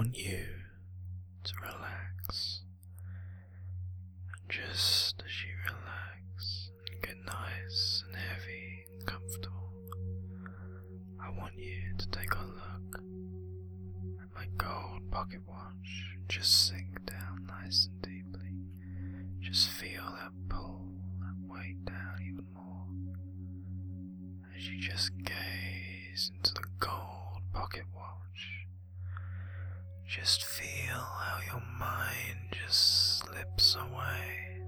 want you to relax, and just as you relax and get nice and heavy and comfortable, I want you to take a look at my gold pocket watch and just sink down nice and deeply. Just feel that pull, that weight down even more as you just gaze into the gold pocket watch. Just feel how your mind just slips away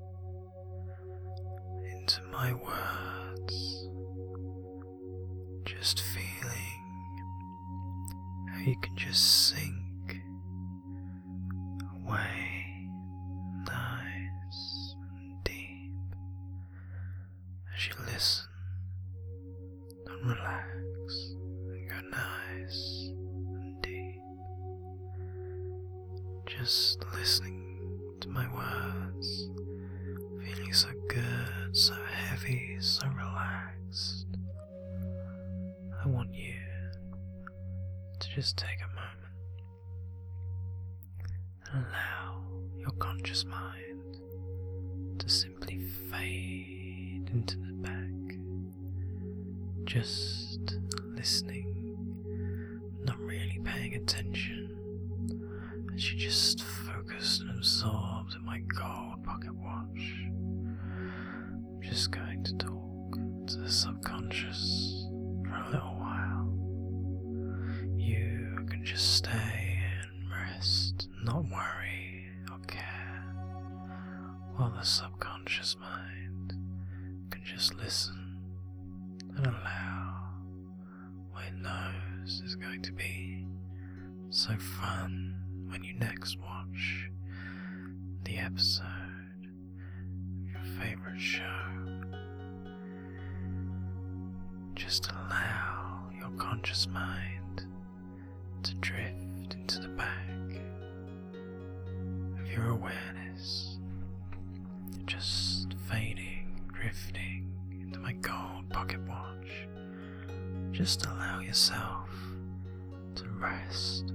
into my words, just feeling how you can just sink away nice and deep as you listen and relax and go nice and deep. Just listening to my words, feeling so good, so heavy, so relaxed. I want you to just take a moment and allow your conscious mind to simply fade into the back, just listening, not really paying attention, as you just focused and absorbed in my gold pocket watch. I'm just going to talk to the subconscious for a little while. You can just stay and rest, not worry or care, while the subconscious mind can just listen and allow what it knows is going to be so fun when you next watch the episode of your favorite show. Just allow your conscious mind to drift into the back of your awareness, just fading, drifting into my gold pocket watch. Just allow yourself to rest.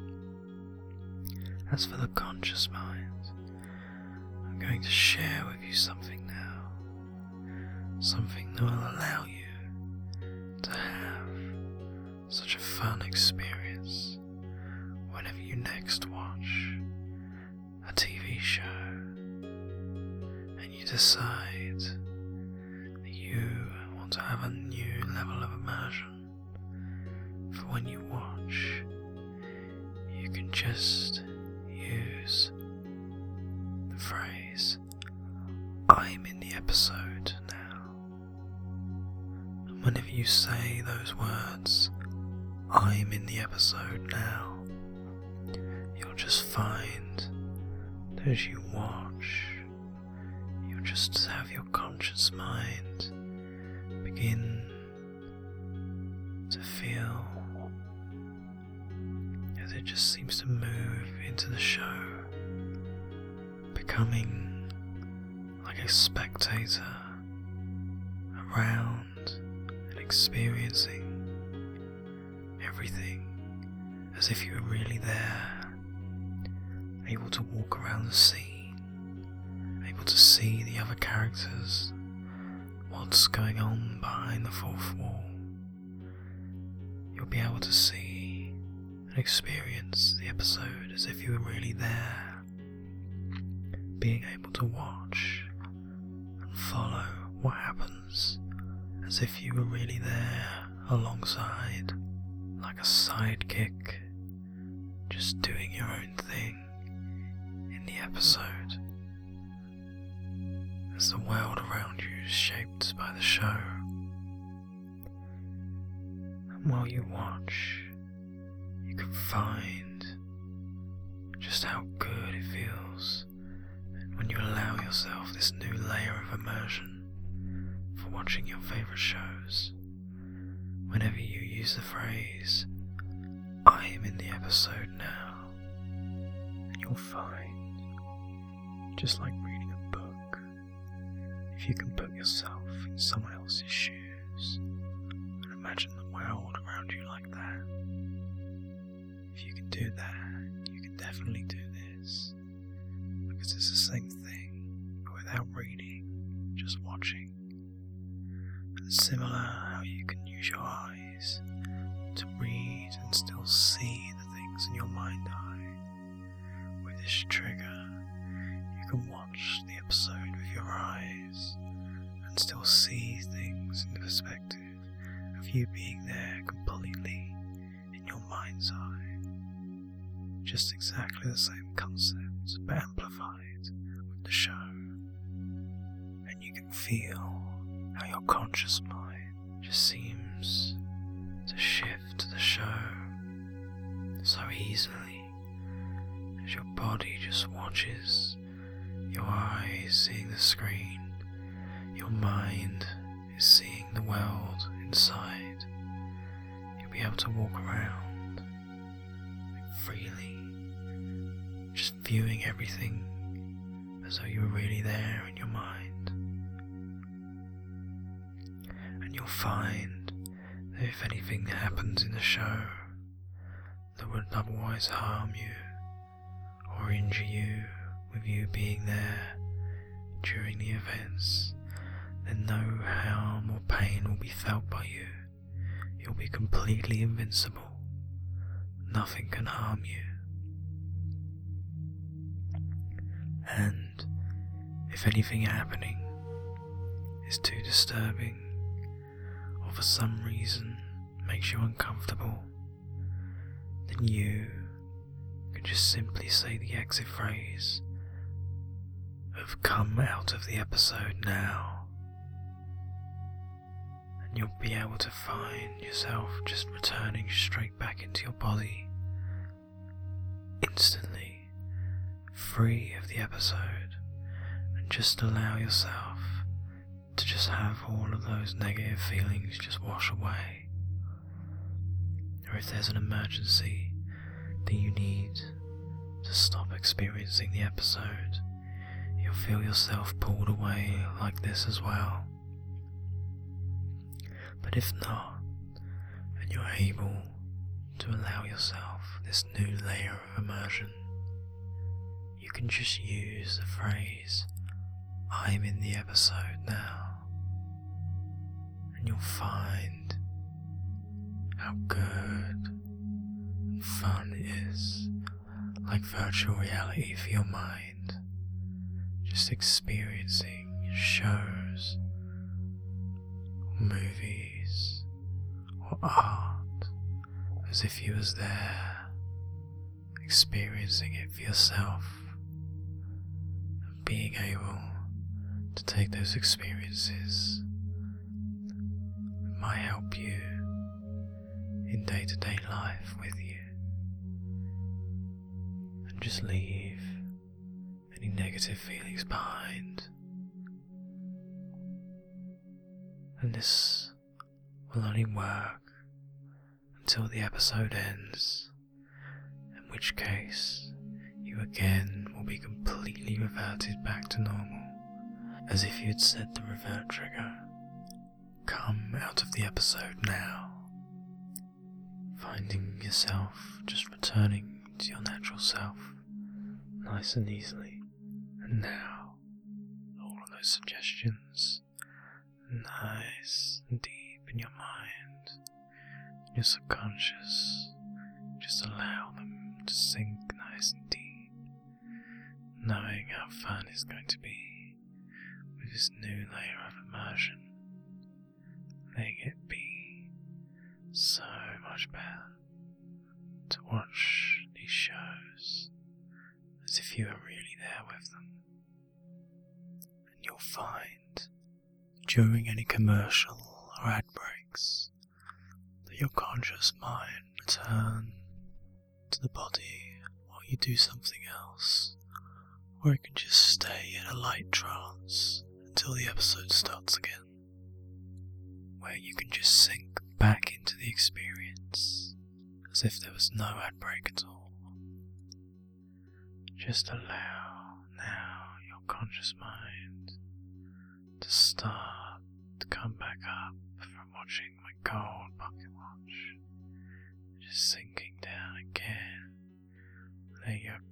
As for the conscious mind, I'm going to share with you something now, something that will allow you to have such a fun experience whenever you next watch a TV show and you decide that you want to have a new level of immersion. For when you watch, you can just use the phrase, "I'm in the episode now." And whenever you say those words, "I'm in the episode now," you'll just find that as you watch, you'll just have your conscious mind begin to feel as it just seems to move into the show, becoming like a spectator around and experiencing everything as if you were really there, able to walk around the scene, able to see the other characters, what's going on behind the fourth wall. You'll be able to see and experience the episode as if you were really there, being able to watch and follow what happens as if you were really there alongside, like a sidekick, just doing your own thing in the episode, as the world around you is shaped by the show. And while you watch, you can find just how good it feels when you allow yourself this new layer of immersion for watching your favourite shows. Whenever you use the phrase, "I am in the episode now," and you'll find, just like reading a book, if you can put yourself in someone else's shoes and imagine the world around you like that, if you can do that, definitely do this, because it's the same thing, but without reading, just watching. And similar how you can use your eyes to read and still see the things in your mind eye. With this trigger, you can watch the episode with your eyes and still see things in the perspective of you being there completely in your mind's eye. Just exactly the same concept, but amplified with the show. And you can feel how your conscious mind just seems to shift to the show so easily as your body just watches, your eyes seeing the screen, your mind is seeing the world inside. You'll be able to walk around freely, just viewing everything as though you were really there in your mind. And you'll find that if anything happens in the show that would otherwise harm you or injure you with you being there during the events, then no harm or pain will be felt by you. You'll be completely invincible. Nothing can harm you. And if anything happening is too disturbing, or for some reason makes you uncomfortable, then you can just simply say the exit phrase of "come out of the episode now," and you'll be able to find yourself just returning straight back into your body instantly, free of the episode, and just allow yourself to just have all of those negative feelings just wash away. Or if there's an emergency that you need to stop experiencing the episode, you'll feel yourself pulled away like this as well. But if not, and you're able to allow yourself this new layer of immersion, you can just use the phrase, "I'm in the episode now," and you'll find how good and fun it is, like virtual reality for your mind, just experiencing shows, or movies, or art, as if you was there, experiencing it for yourself, and being able to take those experiences that might help you in day-to-day life with you, and just leave any negative feelings behind. And this will only work until the episode ends, in which case you again will be completely reverted back to normal, as if you had set the revert trigger, "come out of the episode now," finding yourself just returning to your natural self, nice and easily. And now, all of those suggestions, nice and deep in your mind, your subconscious, just allow them to sink nice and deep, knowing how fun it's going to be with this new layer of immersion, letting it be so much better to watch these shows as if you were really there with them. And you'll find during any commercial or ad breaks that your conscious mind return to the body while you do something else, or it can just stay in a light trance until the episode starts again, where you can just sink back into the experience as if there was no ad break at all. Just allow now your conscious mind to start to come back up from watching my gold pocket watch, just sinking down again, letting your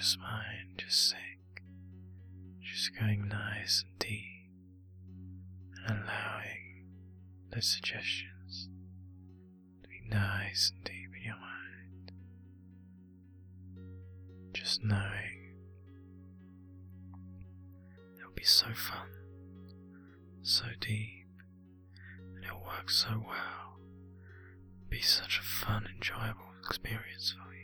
your spine just sink, just going nice and deep, and allowing those suggestions to be nice and deep in your mind. Just knowing it'll be so fun, so deep, and it'll work so well, be such a fun, enjoyable experience for you.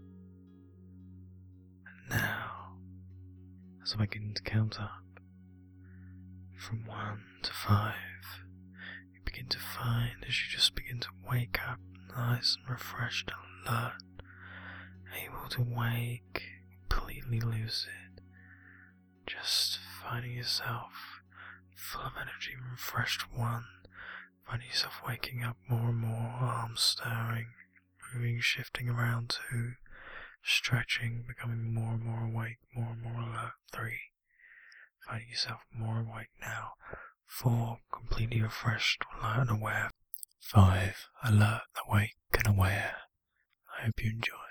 And now, as I begin to count up from 1 to 5, you begin to find as you just begin to wake up nice and refreshed and alert, able to wake completely lucid, just finding yourself full of energy, refreshed 1, finding yourself waking up more and more, arms stirring, moving, shifting around 2, stretching, becoming more and more awake, more and more alert 3, finding yourself more awake now 4, completely refreshed, alert and aware 5, alert, awake and aware. I hope you enjoy.